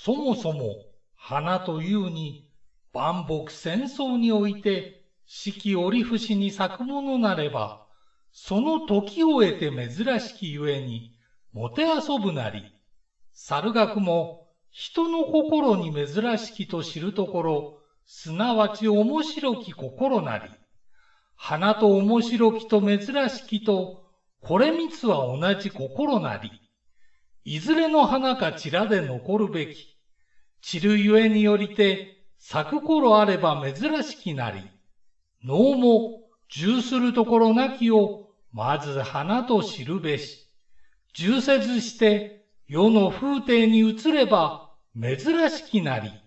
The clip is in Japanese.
そもそも花というに万木千草において四季折節に咲くものなれば、その時を得て珍しきゆえにもてあそぶなり、猿楽も人の心に珍しきと知るところ、すなわち面白き心なり、花と面白きと珍しきと、これ三つは同じ心なり、いずれの花か散らで残るべき。散るゆえによりて、咲く頃あれば珍しきなり。能も、重するところなきを、まず花と知るべし。重せずして、世の風体に移れば、珍しきなり。